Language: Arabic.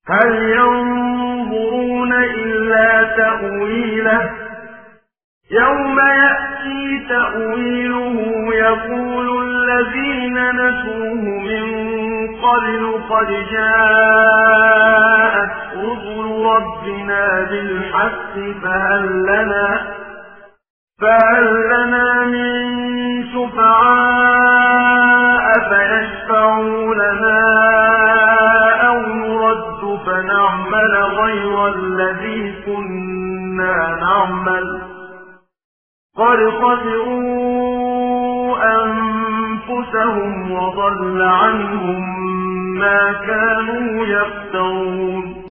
هل ينظرون إلا تأويله يوم يأتي تأويله يقول الذين نسوه من قبل قد جاءت رسل ربنا بالحق فهل لنا من شفعاء فيشفعوا لنا أو نرد فنعمل غير الذي كنا نعمل قد خسروا أنفسهم وضل عنهم ما كانوا يفترون